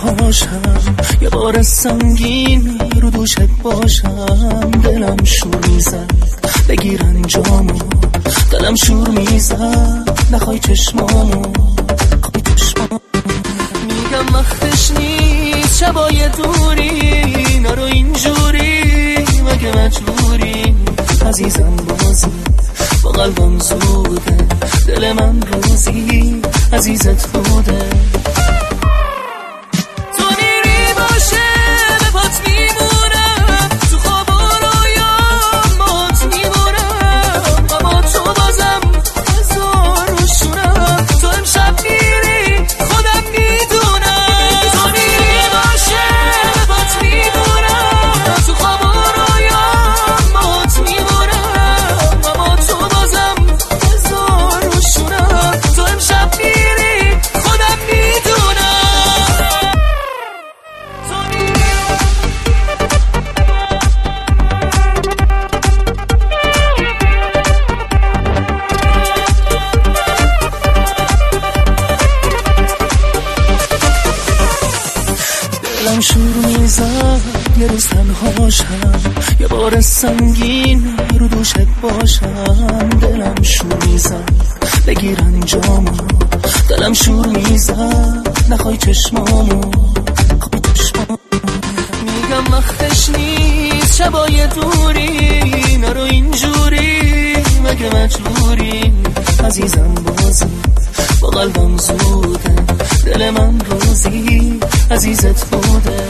پاشم، یه بار سنگین رو دوشت باشم. دلم شور میزد بگیر انجامو، دلم شور میزد نخوای چشمامو. میگم وقتش نیست شبای دوری، نرو اینجوری مگه مجبوری. عزیزم بازی با قلبم زوده، دل من روزی عزیزت بوده. تو میری باشه به پات میمونم، تو خواب و رویام باهات میمونم. اما تو بازم هزار روشونم، تو امشب میری خودم میدونم. تو میری باشه به پات میمونم، تو خواب و رویام باهات میمونم. اما تو بازم هزار روشونم، تو امشب میری خودم میدونم. دلم شور میزد یه روز تنهاشم، یه بار سنگین رو دوشت باشم. دلم شور میزد بگیر انجامو، دلم شور میزد نخوای چشمامو. میگم وقتش نیست شبای دوری، نرو اینجوری مگه مجبوری. عزیزم بازی با قلبم زوده، دل من روزی عزیزت بوده.